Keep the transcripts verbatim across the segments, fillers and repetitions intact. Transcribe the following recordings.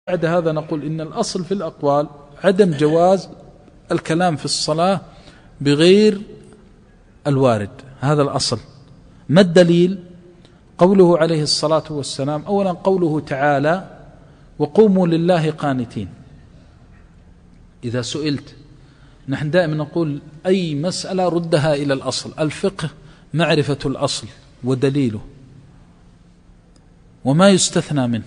بعد هذا نقول إن الأصل في الأقوال عدم جواز الكلام في الصلاة بغير الوارد، هذا الأصل. ما الدليل؟ قوله عليه الصلاة والسلام، أولا قوله تعالى وقوموا لله قانتين. إذا سئلت، نحن دائما نقول أي مسألة ردها إلى الأصل. الفقه معرفة الأصل ودليله وما يستثنى منه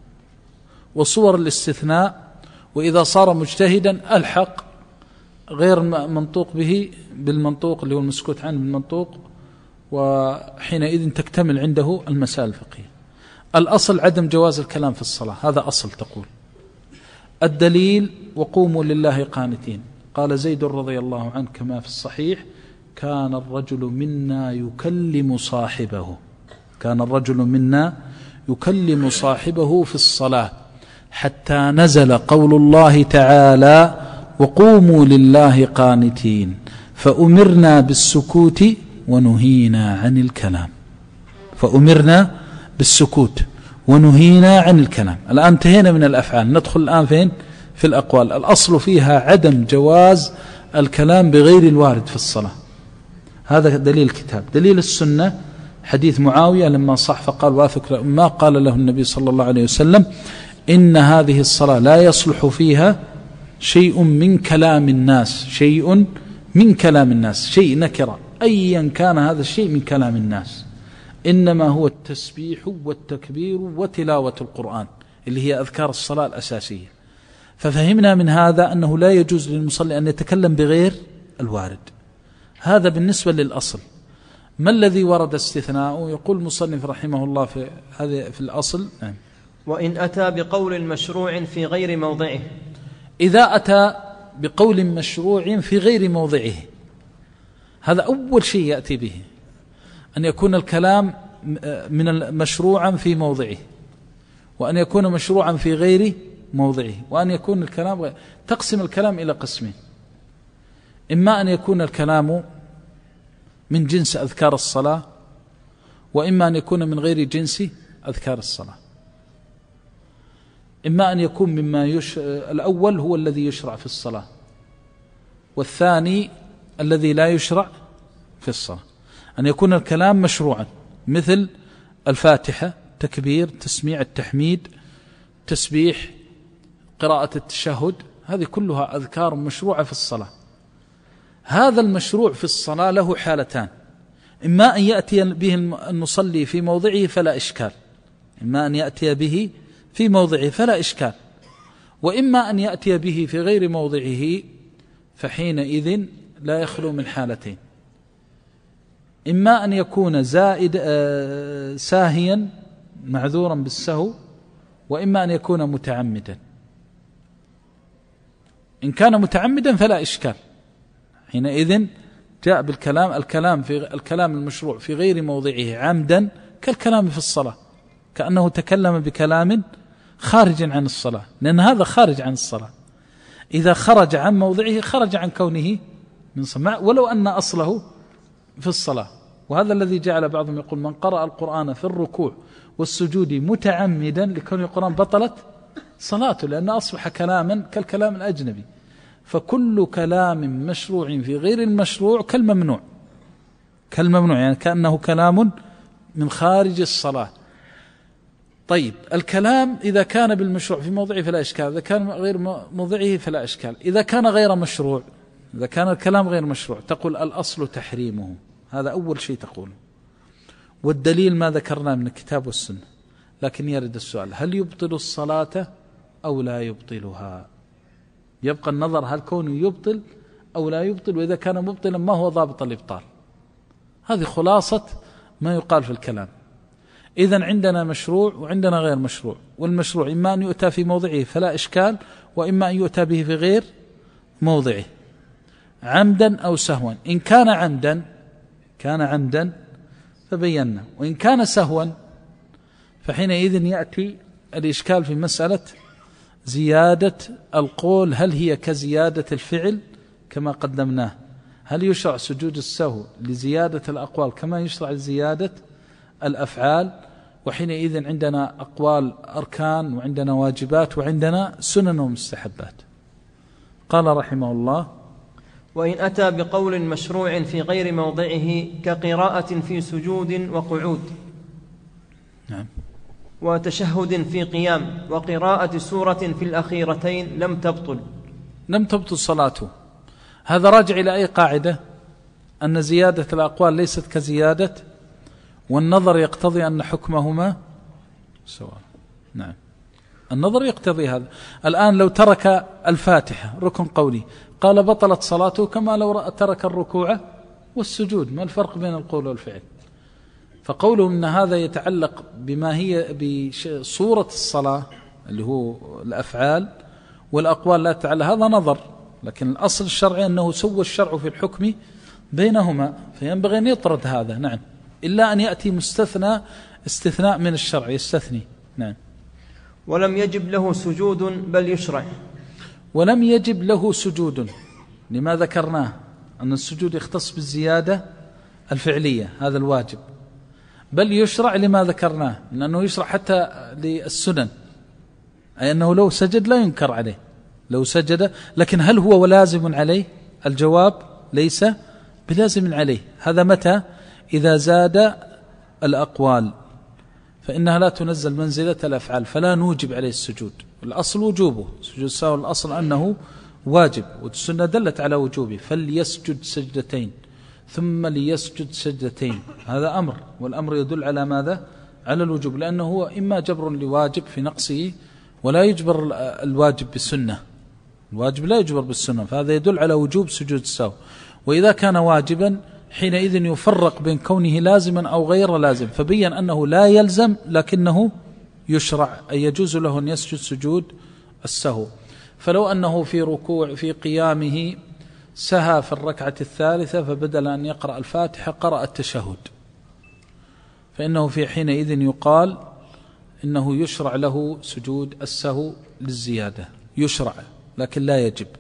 وصور الاستثناء، وإذا صار مجتهدا ألحق غير منطوق به بالمنطوق اللي هو المسكوت عنه بالمنطوق، وحينئذ تكتمل عنده المسائل الفقهية. الأصل عدم جواز الكلام في الصلاة، هذا أصل تقول. الدليل وقوموا لله قانتين. قال زيد رضي الله عنه كما في الصحيح: كان الرجل منا يكلم صاحبه كان الرجل منا يكلم صاحبه في الصلاة حتى نزل قول الله تعالى وقوموا لله قانتين فأمرنا بالسكوت ونهينا عن الكلام. فأمرنا بالسكوت ونهينا عن الكلام. الآن انتهينا من الأفعال، ندخل الآن فين؟ في الأقوال. الأصل فيها عدم جواز الكلام بغير الوارد في الصلاة، هذا دليل الكتاب. دليل السنة حديث معاوية لما صح فقال واثق ما قال له النبي صلى الله عليه وسلم: إن هذه الصلاة لا يصلح فيها شيء من كلام الناس شيء من كلام الناس شيء نكرة أيا كان هذا الشيء من كلام الناس، إنما هو التسبيح والتكبير وتلاوة القرآن اللي هي أذكار الصلاة الأساسية. ففهمنا من هذا أنه لا يجوز للمصلي أن يتكلم بغير الوارد. هذا بالنسبة للأصل. ما الذي ورد استثناءه؟ يقول المصنف رحمه الله في هذا في الأصل: نعم. وإن أتى بقول مشروع في غير موضعه. إذا أتى بقول مشروع في غير موضعه، هذا أول شيء يأتي به، أن يكون الكلام من مشروعا في موضعه، وأن يكون مشروعا في غير موضعه، وأن يكون الكلام غير. تقسم الكلام إلى قسمين: إما أن يكون الكلام من جنس أذكار الصلاة، وإما أن يكون من غير جنس أذكار الصلاة. إما أن يكون مما يش... الأول هو الذي يشرع في الصلاة، والثاني الذي لا يشرع في الصلاة. أن يكون الكلام مشروعا مثل الفاتحة، تكبير، تسميع، التحميد، تسبيح، قراءة التشهد، هذه كلها أذكار مشروعة في الصلاة. هذا المشروع في الصلاة له حالتان: إما أن يأتي به المصلي في موضعه فلا إشكال إما أن يأتي به في موضعه فلا إشكال وإما أن يأتي به في غير موضعه، فحينئذ لا يخلو من حالتين: إما أن يكون زائد آه ساهيا معذورا بالسهو، وإما أن يكون متعمدا. إن كان متعمدا فلا إشكال، حينئذ جاء بالكلام الكلام في الكلام المشروع في غير موضعه عمدا كالكلام في الصلاة، كأنه تكلم بكلام خارج عن الصلاة، لأن هذا خارج عن الصلاة. إذا خرج عن موضعه خرج عن كونه من صلاة، ولو أن أصله في الصلاة. وهذا الذي جعل بعضهم يقول: من قرأ القرآن في الركوع والسجود متعمدا لكون القرآن بطلت صلاته، لأن أصبح كلاما كالكلام الأجنبي. فكل كلام مشروع في غير المشروع كالممنوع كالممنوع يعني كأنه كلام من خارج الصلاة. طيب، الكلام إذا كان بالمشروع في موضعه فلا إشكال، إذا كان غير موضعه فلا إشكال. إذا كان غير مشروع، إذا كان الكلام غير مشروع، تقول الأصل تحريمه، هذا أول شيء تقول. والدليل ما ذكرنا من الكتاب والسنة. لكن يرد السؤال: هل يبطل الصلاة أو لا يبطلها؟ يبقى النظر هل كونه يبطل أو لا يبطل، وإذا كان مبطلا ما هو ضابط الإبطال. هذه خلاصة ما يقال في الكلام. إذن عندنا مشروع وعندنا غير مشروع، والمشروع إما أن يؤتى في موضعه فلا إشكال، وإما أن يؤتى به في غير موضعه عمدا أو سهوا. إن كان عمدا كان عمدا فبينا، وإن كان سهوا فحينئذ يأتي الإشكال في مسألة زيادة القول، هل هي كزيادة الفعل كما قدمناه؟ هل يشرع سجود السهو لزيادة الأقوال كما يشرع زيادة الأفعال، وحينئذ عندنا أقوال أركان وعندنا واجبات وعندنا سنن ومستحبات. قال رحمه الله: وإن أتى بقول مشروع في غير موضعه كقراءة في سجود وقعود، نعم، وتشهد في قيام، وقراءة سورة في الأخيرتين لم تبطل لم تبطل صلاته. هذا راجع إلى أي قاعدة؟ أن زيادة الأقوال ليست كزيادة، والنظر يقتضي أن حكمهما سواء. نعم، النظر يقتضي هذا. الآن لو ترك الفاتحة ركن قولي قال بطلت صلاته كما لو ترك الركوع والسجود، ما الفرق بين القول والفعل؟ فقوله أن هذا يتعلق بما هي بصورة الصلاة اللي هو الأفعال، والأقوال لا تتعلق، هذا نظر. لكن الأصل الشرعي أنه سوى الشرع في الحكم بينهما، فينبغي أن يطرد هذا. نعم، إلا أن يأتي مستثنى استثناء من الشرع يستثني. نعم. ولم يجب له سجود بل يشرع. ولم يجب له سجود، لما ذكرناه أن السجود يختص بالزيادة الفعلية، هذا الواجب، بل يشرع لما ذكرناه لأنه يشرع حتى للسنن، أي أنه لو سجد لا ينكر عليه لو سجد. لكن هل هو لازم عليه؟ الجواب ليس بلازم عليه. هذا متى؟ إذا زاد الأقوال، فإنها لا تنزل منزلة الأفعال، فلا نوجب عليه السجود. الأصل وجوبه، سجود السهو الأصل أنه واجب، والسنة دلت على وجوبه، فليسجد سجدتين ثم ليسجد سجدتين، هذا أمر، والأمر يدل على ماذا؟ على الوجوب، لأنه هو إما جبر لواجب في نقصه، ولا يجبر الواجب بالسنة، الواجب لا يجبر بالسنة، فهذا يدل على وجوب سجود السهو. وإذا كان واجبا حينئذ يفرق بين كونه لازما أو غير لازم، فبين أنه لا يلزم لكنه يشرع، أي يجوز له أن يسجد سجود السهو. فلو أنه في ركوع في قيامه سهى في الركعة الثالثة، فبدل أن يقرأ الفاتحة قرأ التشهد، فإنه في حينئذ يقال إنه يشرع له سجود السهو للزيادة، يشرع لكن لا يجب.